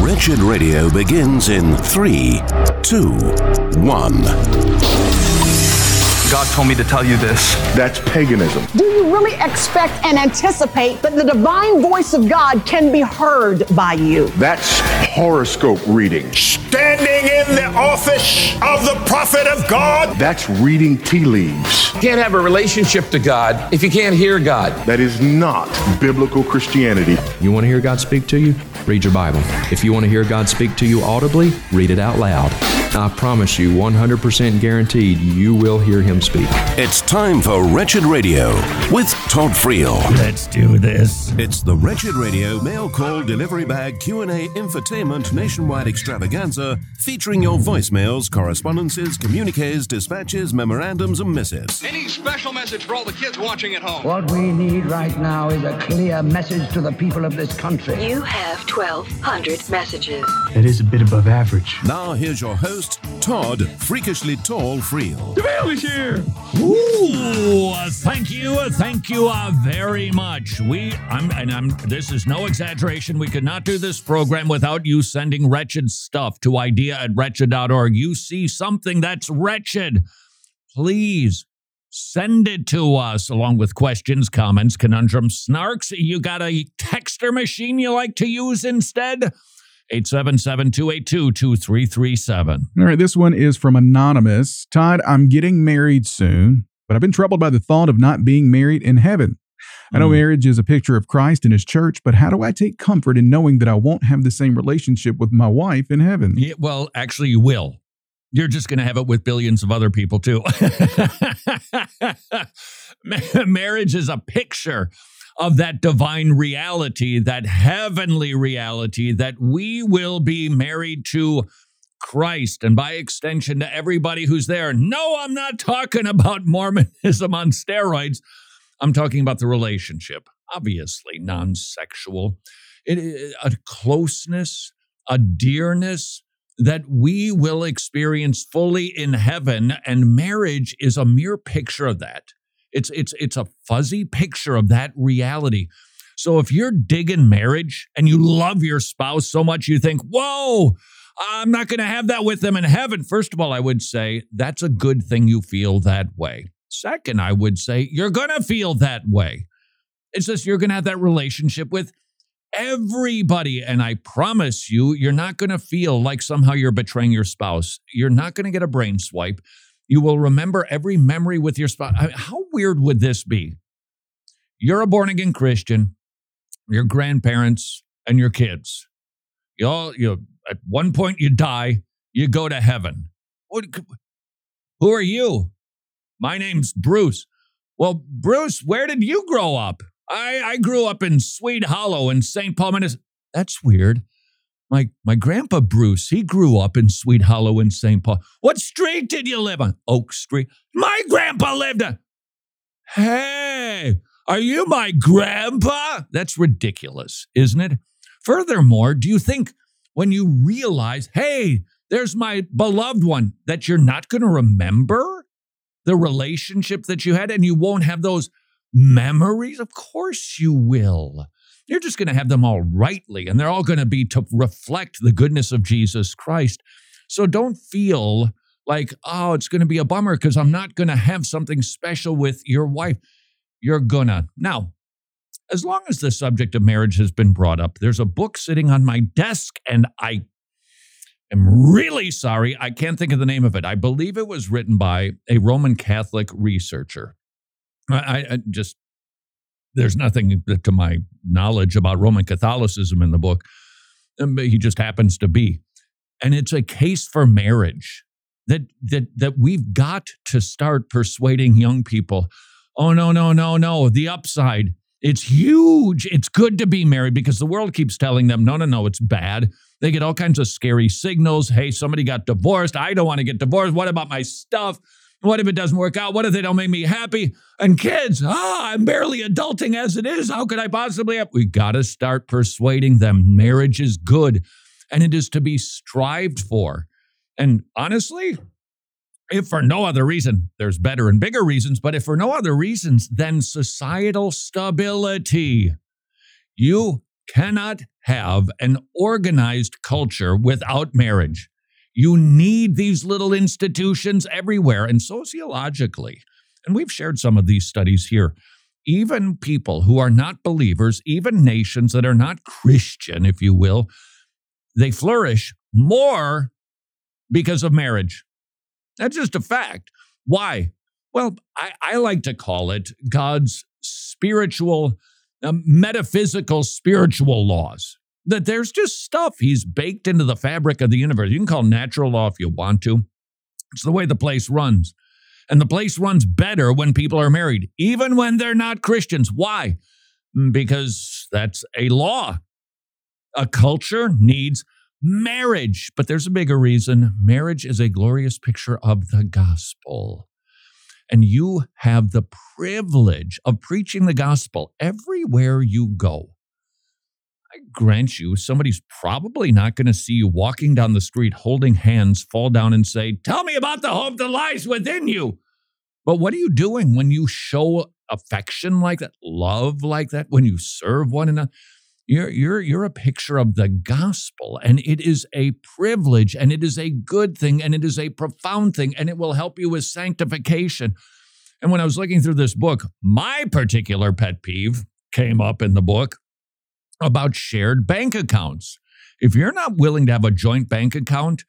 Wretched Radio begins in 3, 2, 1. God told me to tell you this. That's paganism. Do you really expect and anticipate that the divine voice of God can be heard by you? That's horoscope reading. Standing in the office of the prophet of God. That's reading tea leaves. You can't have a relationship to God if you can't hear God. That is not biblical Christianity. You want to hear God speak to you? Read your Bible. If you want to hear God speak to you audibly, read it out loud. I promise you, 100% guaranteed, you will hear Him speak. It's time for Wretched Radio with Todd Friel. Let's do this. It's the Wretched Radio mail call delivery bag Q&A infotainment nationwide extravaganza featuring your voicemails, correspondences, communiques, dispatches, memorandums, and missives. Any special message for all the kids watching at home? What we need right now is a clear message to the people of this country. You have 1,200 messages. That is a bit above average. Now here's your host, Todd Freakishly Tall Friel. The mail is here. Ooh, thank you very much. This is no exaggeration. We could not do this program without you sending wretched stuff to idea@wretched.org. You see something that's wretched, please send it to us along with questions, comments, conundrums, snarks. You got a texter machine you like to use instead? 877-282-2337. All right, this one is from Anonymous. Todd, I'm getting married soon, but I've been troubled by the thought of not being married in heaven. I know marriage is a picture of Christ and His church, but how do I take comfort in knowing that I won't have the same relationship with my wife in heaven? Yeah, well, actually, you will. You're just going to have it with billions of other people, too. Marriage is a picture of that divine reality, that heavenly reality, that we will be married to Christ, and by extension to everybody who's there. No, I'm not talking about Mormonism on steroids. I'm talking about the relationship, obviously non-sexual, a closeness, a dearness that we will experience fully in heaven, and marriage is a mere picture of that. It's a fuzzy picture of that reality. So if you're digging marriage and you love your spouse so much you think, whoa, I'm not going to have that with them in heaven. First of all, I would say that's a good thing you feel that way. Second, I would say you're going to feel that way. It's just you're going to have that relationship with everybody. And I promise you, you're not going to feel like somehow you're betraying your spouse. You're not going to get a brain swipe. You will remember every memory with your spouse. How weird would this be? You're a born-again Christian, your grandparents, and your kids. At one point you die, you go to heaven. Who are you? My name's Bruce. Well, Bruce, where did you grow up? I grew up in Sweet Hollow in St. Paul, Minnesota. That's weird. My grandpa Bruce, he grew up in Sweet Hollow in St. Paul. What street did you live on? Oak Street. My grandpa lived on. Hey, are you my grandpa? That's ridiculous, isn't it? Furthermore, do you think when you realize, hey, there's my beloved one, that you're not going to remember the relationship that you had and you won't have those memories? Of course you will. You're just going to have them all rightly, and they're all going to be to reflect the goodness of Jesus Christ. So don't feel like, oh, it's going to be a bummer because I'm not going to have something special with your wife. You're gonna. Now, as long as the subject of marriage has been brought up, there's a book sitting on my desk, and I am really sorry. I can't think of the name of it. I believe it was written by a Roman Catholic researcher. There's nothing to my knowledge about Roman Catholicism in the book. He just happens to be. And it's a case for marriage that we've got to start persuading young people. Oh, no. The upside. It's huge. It's good to be married because the world keeps telling them, no, it's bad. They get all kinds of scary signals. Hey, somebody got divorced. I don't want to get divorced. What about my stuff? What if it doesn't work out? What if they don't make me happy? And kids, I'm barely adulting as it is. How could I possibly have? We got to start persuading them marriage is good and it is to be strived for. And honestly, if for no other reason, there's better and bigger reasons, but if for no other reasons, then societal stability. You cannot have an organized culture without marriage. You need these little institutions everywhere. And sociologically, and we've shared some of these studies here, even people who are not believers, even nations that are not Christian, if you will, they flourish more because of marriage. That's just a fact. Why? Well, I like to call it God's spiritual, metaphysical spiritual laws. That there's just stuff he's baked into the fabric of the universe. You can call natural law if you want to. It's the way the place runs. And the place runs better when people are married, even when they're not Christians. Why? Because that's a law. A culture needs marriage. But there's a bigger reason. Marriage is a glorious picture of the gospel. And you have the privilege of preaching the gospel everywhere you go. I grant you, somebody's probably not going to see you walking down the street holding hands, fall down and say, "Tell me about the hope that lies within you." But what are you doing when you show affection like that, love like that, when you serve one another? You're a picture of the gospel, and it is a privilege, and it is a good thing, and it is a profound thing, and it will help you with sanctification. And when I was looking through this book, my particular pet peeve came up in the book about shared bank accounts. If you're not willing to have a joint bank account,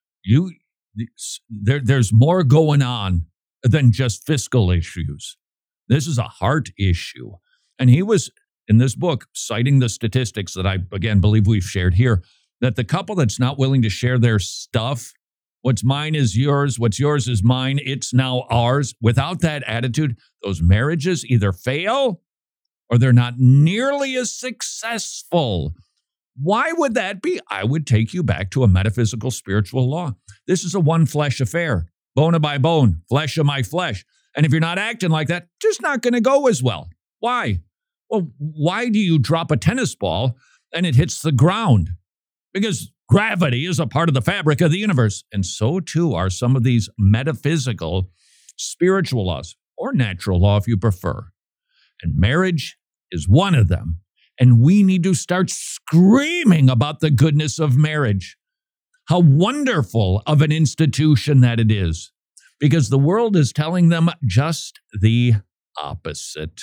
there's more going on than just fiscal issues. This is a heart issue. And he was, in this book, citing the statistics that I, again, believe we've shared here, that the couple that's not willing to share their stuff, what's mine is yours, what's yours is mine, it's now ours, without that attitude, those marriages either fail or they're not nearly as successful. Why would that be? I would take you back to a metaphysical spiritual law. This is a one flesh affair, bone of my bone, flesh of my flesh. And if you're not acting like that, just not going to go as well. Why? Well, why do you drop a tennis ball and it hits the ground? Because gravity is a part of the fabric of the universe. And so too are some of these metaphysical spiritual laws, or natural law if you prefer. And marriage is one of them. And we need to start screaming about the goodness of marriage. How wonderful of an institution that it is. Because the world is telling them just the opposite.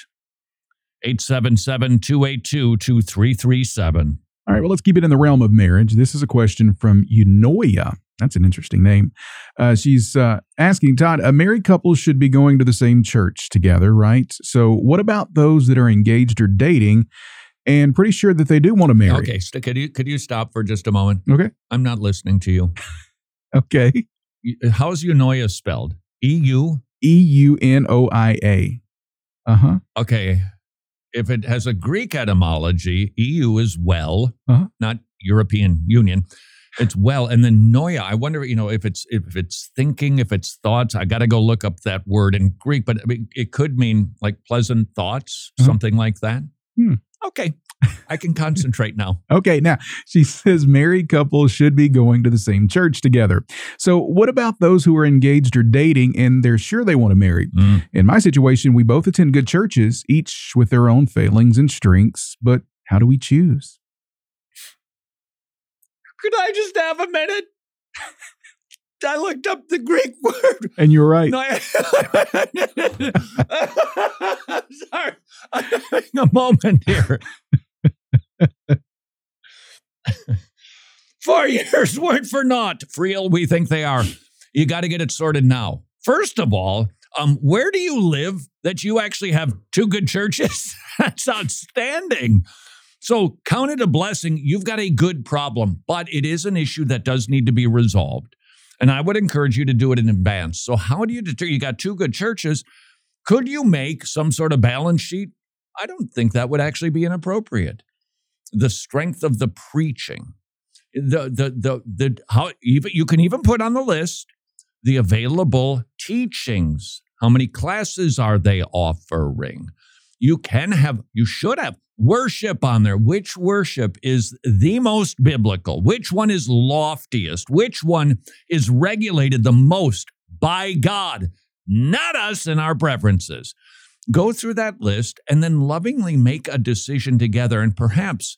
877-282-2337. All right, well, let's keep it in the realm of marriage. This is a question from Eunoia. That's an interesting name. She's asking, Todd, a married couple should be going to the same church together, right? So what about those that are engaged or dating and pretty sure that they do want to marry? Okay, so could you stop for just a moment? Okay. I'm not listening to you. Okay. How's Eunoia spelled? E-U? E-U-N-O-I-A. Uh-huh. Okay. If it has a Greek etymology, EU is well, not European Union. It's well. And then noia, I wonder, if it's thinking, if it's thoughts. I got to go look up that word in Greek, but it could mean like pleasant thoughts, something like that. Okay. I can concentrate now. Okay. Now, she says married couples should be going to the same church together. So what about those who are engaged or dating and they're sure they want to marry? In my situation, we both attend good churches, each with their own failings and strengths. But how do we choose? Could I just have a minute? I looked up the Greek word. And you're right. No, I'm sorry. I'm having a moment here. 4 years weren't for naught. Friel, we think they are. You got to get it sorted now. First of all, where do you live that you actually have two good churches? That's outstanding. So count it a blessing. You've got a good problem, but it is an issue that does need to be resolved. And I would encourage you to do it in advance. So how do you determine? You got two good churches. Could you make some sort of balance sheet? I don't think that would actually be inappropriate. The strength of the preaching, how even you can even put on the list the available teachings. How many classes are they offering? You should have worship on there. Which worship is the most biblical? Which one is loftiest? Which one is regulated the most by God? Not us and our preferences. Go through that list and then lovingly make a decision together. And perhaps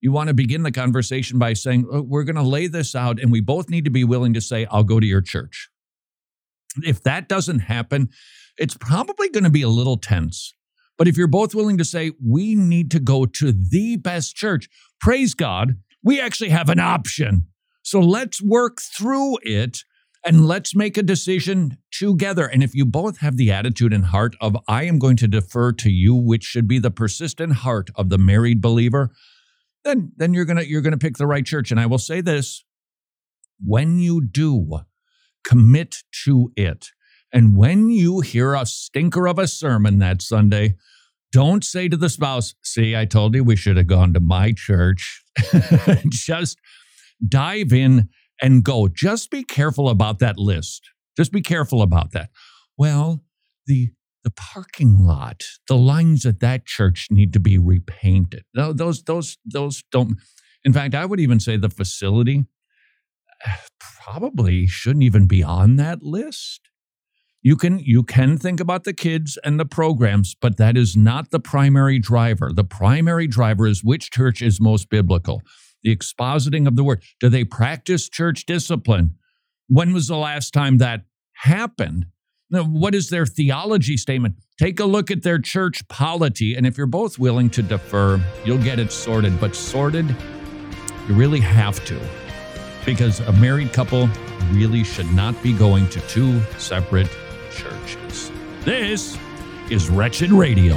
You want to begin the conversation by saying, we're going to lay this out, and we both need to be willing to say, I'll go to your church. If that doesn't happen, it's probably going to be a little tense. But if you're both willing to say, we need to go to the best church, praise God, we actually have an option. So let's work through it and let's make a decision together. And if you both have the attitude and heart of, I am going to defer to you, which should be the persistent heart of the married believer, then you're gonna pick the right church. And I will say this, when you do, commit to it. And when you hear a stinker of a sermon that Sunday, don't say to the spouse, see, I told you we should have gone to my church. Just dive in and go. Just be careful about that list. Just be careful about that. Well, the parking lot, the lines at that church need to be repainted. No, those don't. In fact, I would even say the facility probably shouldn't even be on that list. You can think about the kids and the programs, but that is not the primary driver. The primary driver is which church is most biblical. The expositing of the word. Do they practice church discipline? When was the last time that happened? Now, what is their theology statement? Take a look at their church polity, and if you're both willing to defer, you'll get it sorted. But sorted, you really have to, because a married couple really should not be going to two separate churches. This is Wretched Radio.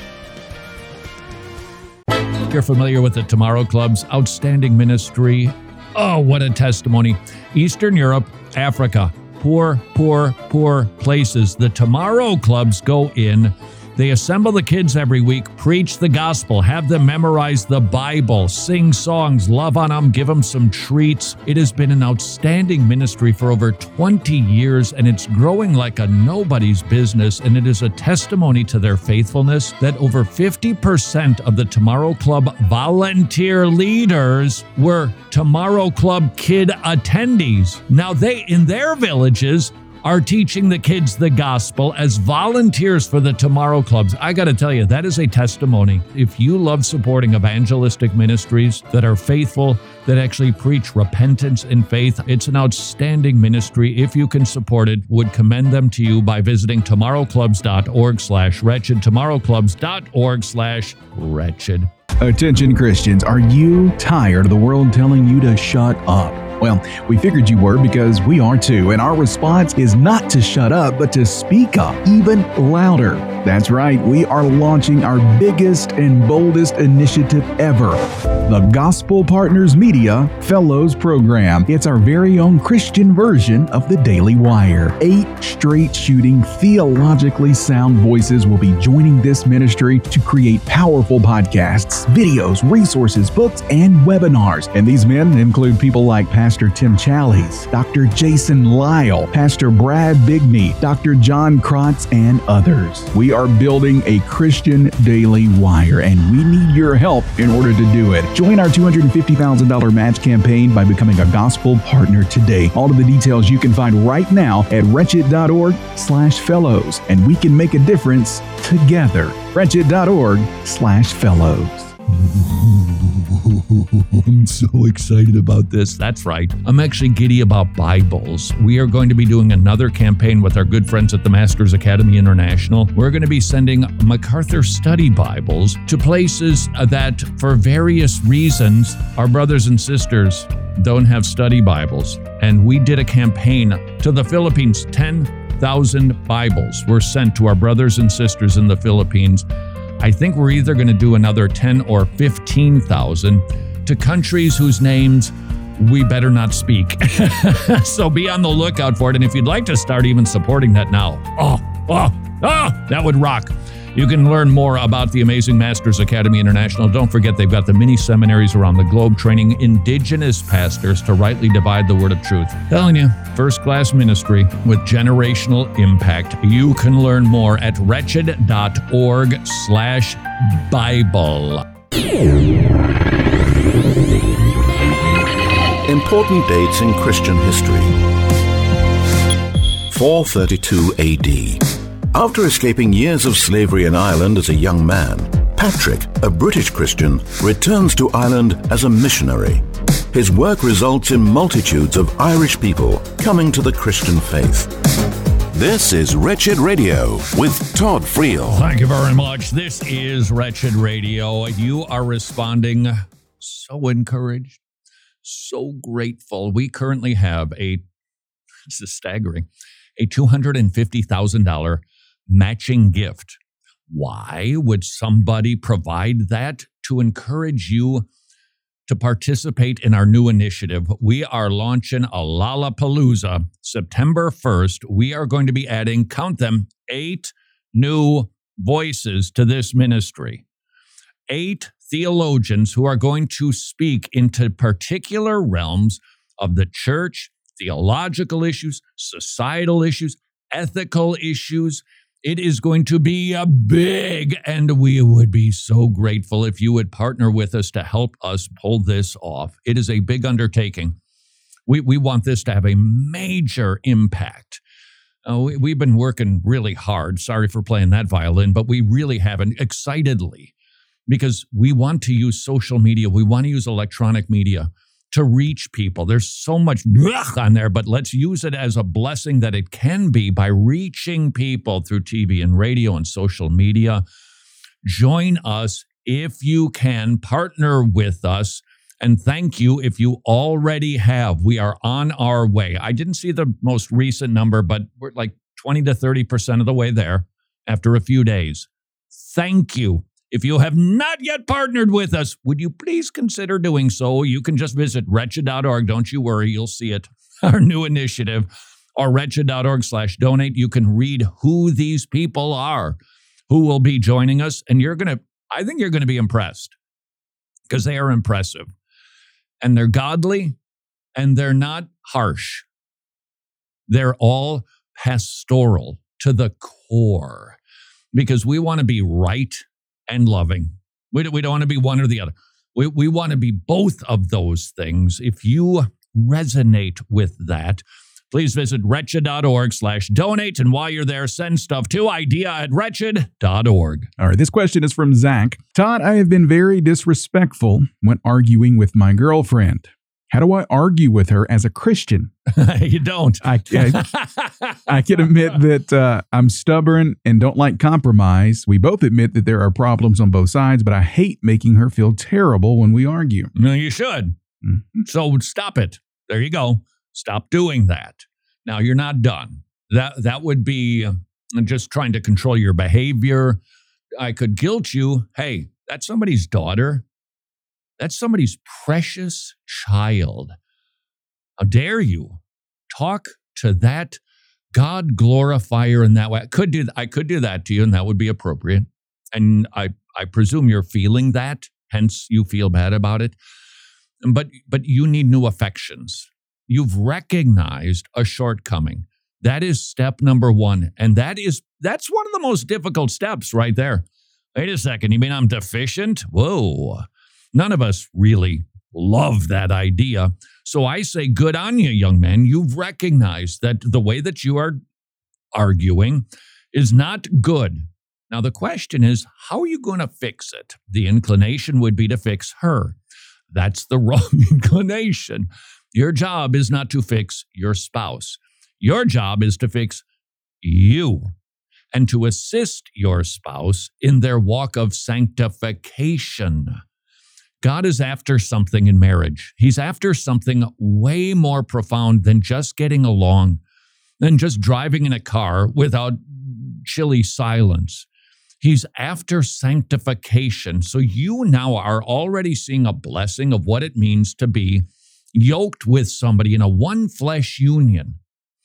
You're familiar with the Tomorrow Club's outstanding ministry. Oh, what a testimony. Eastern Europe, Africa, poor places. The Tomorrow Clubs go in. They assemble the kids every week, preach the gospel, have them memorize the Bible, sing songs, love on them, give them some treats. It has been an outstanding ministry for over 20 years, and it's growing like a nobody's business, and it is a testimony to their faithfulness that over 50% of the Tomorrow Club volunteer leaders were Tomorrow Club kid attendees. Now they, in their villages, are teaching the kids the gospel as volunteers for the Tomorrow Clubs. I got to tell you, that is a testimony. If you love supporting evangelistic ministries that are faithful, that actually preach repentance and faith, it's an outstanding ministry. If you can support it, would commend them to you by visiting tomorrowclubs.org/wretched, tomorrowclubs.org/wretched. Attention Christians, are you tired of the world telling you to shut up? Well, we figured you were because we are too, and our response is not to shut up, but to speak up even louder. That's right, we are launching our biggest and boldest initiative ever, the Gospel Partners Media Fellows Program. It's our very own Christian version of the Daily Wire. 8 straight-shooting, theologically sound voices will be joining this ministry to create powerful podcasts, videos, resources, books, and webinars. And these men include people like Pastor Tim Challies, Dr. Jason Lyle, Pastor Brad Bigney, Dr. John Krotz, and others. We are building a Christian Daily Wire, and we need your help in order to do it. Join our $250,000 match campaign by becoming a gospel partner today. All of the details you can find right now at wretched.org/fellows, and we can make a difference together. wretched.org/fellows. I'm so excited about this. That's right. I'm actually giddy about Bibles. We are going to be doing another campaign with our good friends at the Masters Academy International. We're going to be sending MacArthur Study Bibles to places that, for various reasons, our brothers and sisters don't have study Bibles. And we did a campaign to the Philippines. 10,000 Bibles were sent to our brothers and sisters in the Philippines. I think we're either going to do another 10 or 15,000 to countries whose names we better not speak. So be on the lookout for it. And if you'd like to start even supporting that now, that would rock. You can learn more about the amazing Masters Academy International. Don't forget, they've got the mini seminaries around the globe training indigenous pastors to rightly divide the word of truth. Telling you, first-class ministry with generational impact. You can learn more at wretched.org/Bible. Important dates in Christian history. 432 AD. After escaping years of slavery in Ireland as a young man, Patrick, a British Christian, returns to Ireland as a missionary. His work results in multitudes of Irish people coming to the Christian faith. This is Wretched Radio with Todd Friel. Thank you very much. This is Wretched Radio. You are responding so encouraged, so grateful. We currently have this is staggering, a $250,000 matching gift. Why would somebody provide that? To encourage you to participate in our new initiative. We are launching a Lollapalooza September 1st. We are going to be adding, count them, 8 new voices to this ministry. 8 theologians who are going to speak into particular realms of the church, theological issues, societal issues, ethical issues. It is going to be a big, and we would be so grateful if you would partner with us to help us pull this off. It is a big undertaking. We want this to have a major impact. We've been working really hard. Sorry for playing that violin, but we really haven't, excitedly, because we want to use social media. We want to use electronic media to reach people. There's so much on there, but let's use it as a blessing that it can be by reaching people through TV and radio and social media. Join us if you can. Partner with us. And thank you if you already have. We are on our way. I didn't see the most recent number, but we're like 20 to 30% of the way there after a few days. Thank you. If you have not yet partnered with us, would you please consider doing so? You can just visit wretched.org. Don't you worry, you'll see it. Our new initiative, or wretched.org/donate. You can read who these people are who will be joining us. And I think you're going to be impressed, because they are impressive. And they're godly, and they're not harsh. They're all pastoral to the core, because we want to be right and loving. We don't want to be one or the other. We want to be both of those things. If you resonate with that, please visit wretched.org/donate. And while you're there, send stuff to idea@wretched.org. All right, this question is from Zach. Todd, I have been very disrespectful when arguing with my girlfriend. How do I argue with her as a Christian? You don't. I can admit that I'm stubborn and don't like compromise. We both admit that there are problems on both sides, but I hate making her feel terrible when we argue. No, you should. Mm-hmm. So stop it. There you go. Stop doing that. Now, you're not done. That would be just trying to control your behavior. I could guilt you. Hey, that's somebody's daughter. That's somebody's precious child. How dare you talk to that God glorifier in that way? I could do that to you, and that would be appropriate. And I presume you're feeling that, hence you feel bad about it. But you need new affections. You've recognized a shortcoming. That is step number 1. And that's one of the most difficult steps right there. Wait a second, you mean I'm deficient? Whoa. None of us really love that idea. So I say, good on you, young man. You've recognized that the way that you are arguing is not good. Now, the question is, how are you going to fix it? The inclination would be to fix her. That's the wrong inclination. Your job is not to fix your spouse. Your job is to fix you and to assist your spouse in their walk of sanctification. God is after something in marriage. He's after something way more profound than just getting along, than just driving in a car without chilly silence. He's after sanctification. So you now are already seeing a blessing of what it means to be yoked with somebody in a one flesh union.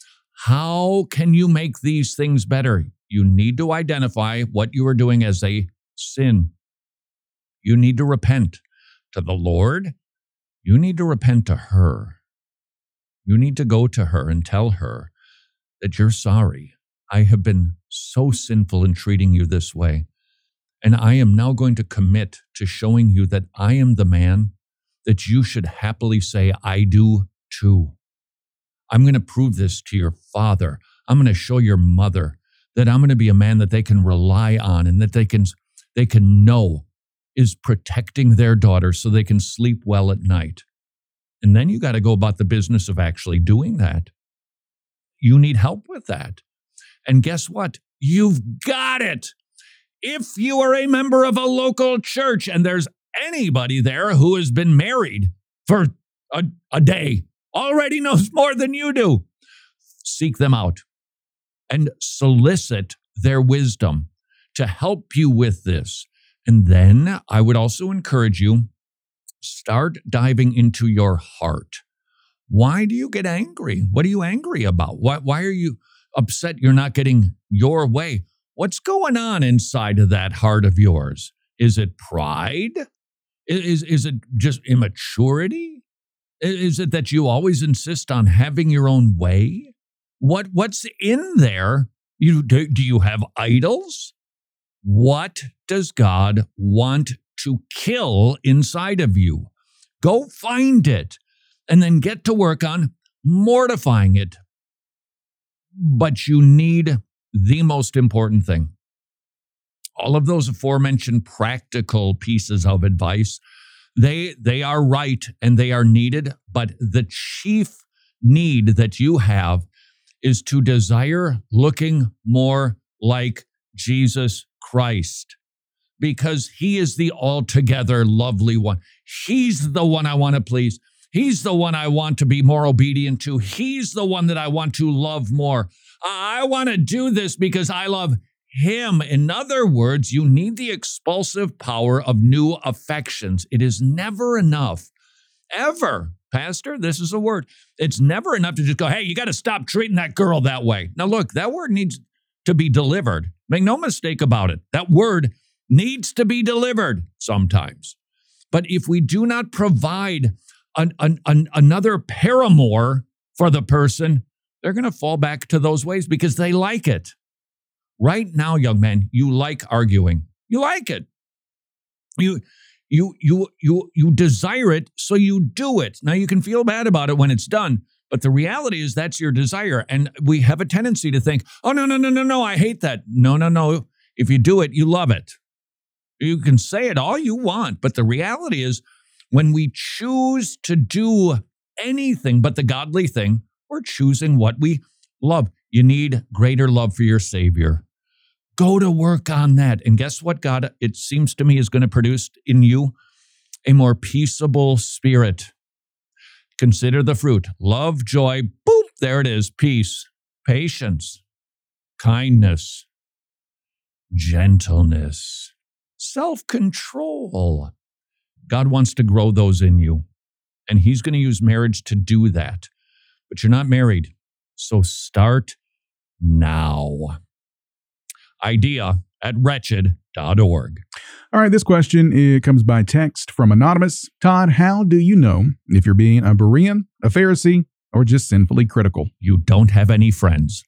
How can you make these things better? You need to identify what you are doing as a sin. You need to repent to the Lord. You need to repent to her. You need to go to her and tell her that you're sorry. I have been so sinful in treating you this way. And I am now going to commit to showing you that I am the man that you should happily say, I do too. I'm going to prove this to your father. I'm going to show your mother that I'm going to be a man that they can rely on and that they can they can know is protecting their daughter so they can sleep well at night. And then you got to go about the business of actually doing that. You need help with that. And guess what? You've got it. If you are a member of a local church and there's anybody there who has been married for a day, already knows more than you do, seek them out and solicit their wisdom to help you with this. And then I would also encourage you, start diving into your heart. Why do you get angry? What are you angry about? Why are you upset you're not getting your way? What's going on inside of that heart of yours? Is it pride? Is it just immaturity? Is it that you always insist on having your own way? What's in there? Do you have idols? What does God want to kill inside of you? Go find it and then get to work on mortifying it. But you need the most important thing. All of those aforementioned practical pieces of advice, they are right and they are needed, but the chief need that you have is to desire looking more like Jesus Christ, because he is the altogether lovely one. He's the one I want to please. He's the one I want to be more obedient to. He's the one that I want to love more. I want to do this because I love him. In other words, you need the expulsive power of new affections. It is never enough, ever. Pastor, this is a word. It's never enough to just go, hey, you got to stop treating that girl that way. Now, look, that word needs to be delivered. Make no mistake about it. That word needs to be delivered sometimes. But if we do not provide another paramour for the person, they're going to fall back to those ways because they like it. Right now, young man, you like arguing. You like it. You desire it, so you do it. Now, you can feel bad about it when it's done, but the reality is that's your desire. And we have a tendency to think, oh, no, I hate that. No. If you do it, you love it. You can say it all you want, but the reality is when we choose to do anything but the godly thing, we're choosing what we love. You need greater love for your Savior. Go to work on that. And guess what, God, it seems to me, is going to produce in you a more peaceable spirit. Consider the fruit. Love, joy, boom, there it is. Peace, patience, kindness, gentleness, self-control. God wants to grow those in you. And he's going to use marriage to do that. But you're not married. So start now. idea@wretched.org. All right, this question comes by text from Anonymous. Todd, how do you know if you're being a Berean, a Pharisee, or just sinfully critical? You don't have any friends.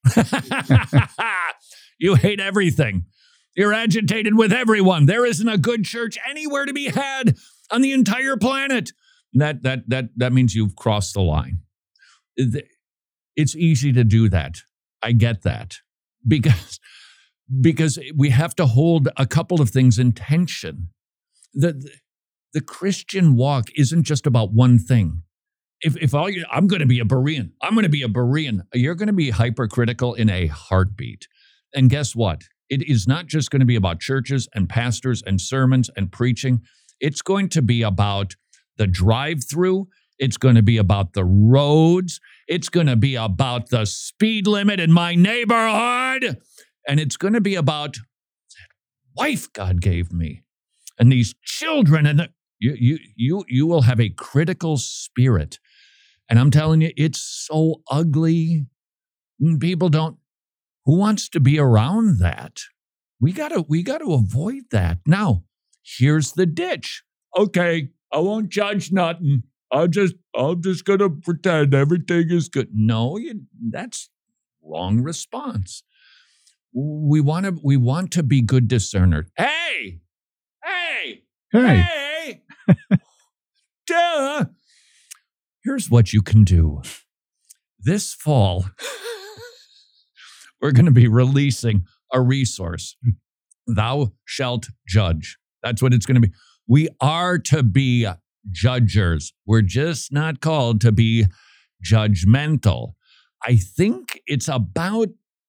You hate everything. You're agitated with everyone. There isn't a good church anywhere to be had on the entire planet. That means you've crossed the line. It's easy to do that. I get that. Because we have to hold a couple of things in tension. The Christian walk isn't just about one thing. I'm going to be a Berean, you're going to be hypercritical in a heartbeat. And guess what? It is not just going to be about churches and pastors and sermons and preaching. It's going to be about the drive-through. It's going to be about the roads. It's going to be about the speed limit in my neighborhood. And it's going to be about that wife God gave me and these children. And you will have a critical spirit. And I'm telling you, it's so ugly. People don't. Who wants to be around that? We got to avoid that. Now, here's the ditch. Okay, I won't judge nothing. I'm just gonna pretend everything is good. No, that's wrong response. We want to be good discerners. Hey! Duh! Here's what you can do. This fall, we're going to be releasing a resource. thou shalt judge. That's what it's going to be. We are to be judgers. We're just not called to be judgmental. I think it's about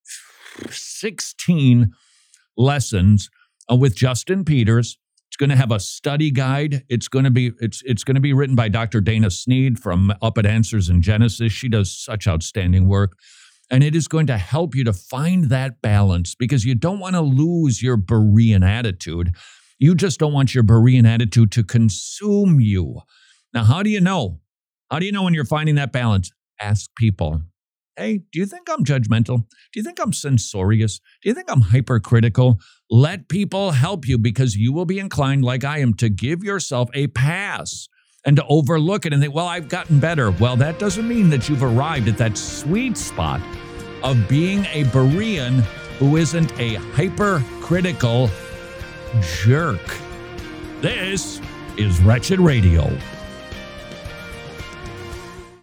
16 lessons with Justin Peters. It's going to have a study guide. It's going to be written by Dr. Dana Sneed from Up at Answers in Genesis. She does such outstanding work. And it is going to help you to find that balance, because you don't want to lose your Berean attitude. You just don't want your Berean attitude to consume you. Now, how do you know? How do you know when you're finding that balance? Ask people. Hey, do you think I'm judgmental? Do you think I'm censorious? Do you think I'm hypercritical? Let people help you, because you will be inclined, like I am, to give yourself a pass and to overlook it and think, well, I've gotten better. Well, that doesn't mean that you've arrived at that sweet spot of being a Berean who isn't a hypercritical jerk. This is Wretched Radio.